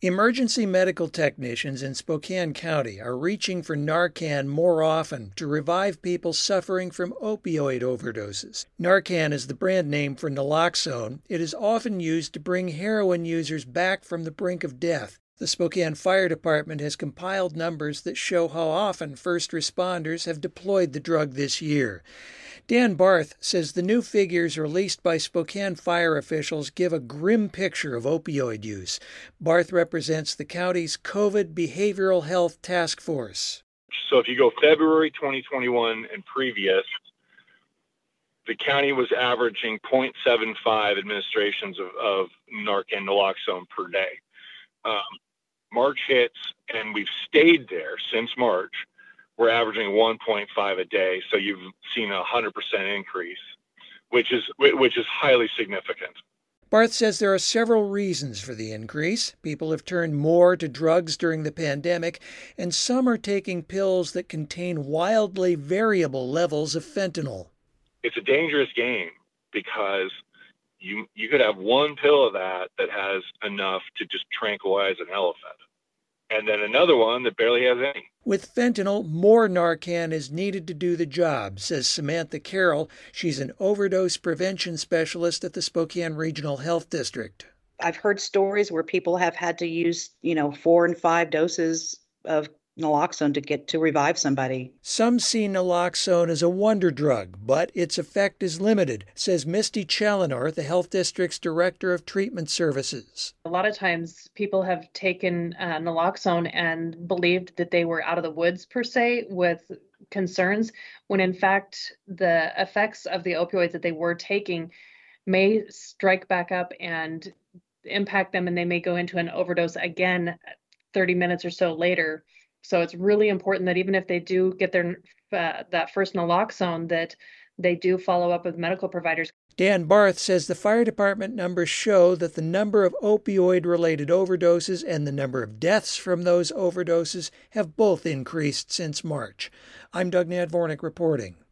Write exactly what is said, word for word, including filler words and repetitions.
Emergency medical technicians in Spokane County are reaching for Narcan more often to revive people suffering from opioid overdoses. Narcan is the brand name for naloxone. It is often used to bring heroin users back from the brink of death. The Spokane Fire Department has compiled numbers that show how often first responders have deployed the drug this year. Dan Barth says the new figures released by Spokane fire officials give a grim picture of opioid use. Barth represents the county's COVID Behavioral Health Task Force. So if you go February twenty twenty-one and previous, the county was averaging zero point seven five administrations of, of Narcan naloxone per day. Um, March hits, and we've stayed there since March. We're averaging one point five a day, so you've seen a one hundred percent increase, which is which is highly significant. Barth says there are several reasons for the increase. People have turned more to drugs during the pandemic, and some are taking pills that contain wildly variable levels of fentanyl. It's a dangerous game because you you could have one pill of that that has enough to just tranquilize an elephant, and then another one that barely has any. With fentanyl, more Narcan is needed to do the job, says Samantha Carroll. She's an overdose prevention specialist at the Spokane Regional Health District. I've heard stories where people have had to use, you know, four and five doses of naloxone to get to revive somebody. Some see naloxone as a wonder drug, but its effect is limited, says Misty Challenor, the health district's director of treatment services. A lot of times people have taken uh, naloxone and believed that they were out of the woods per se with concerns, when in fact the effects of the opioids that they were taking may strike back up and impact them, and they may go into an overdose again thirty minutes or so later. So it's really important that even if they do get their uh, that first naloxone, that they do follow up with medical providers. Dan Barth says the fire department numbers show that the number of opioid-related overdoses and the number of deaths from those overdoses have both increased since March. I'm Doug Nadvornik reporting.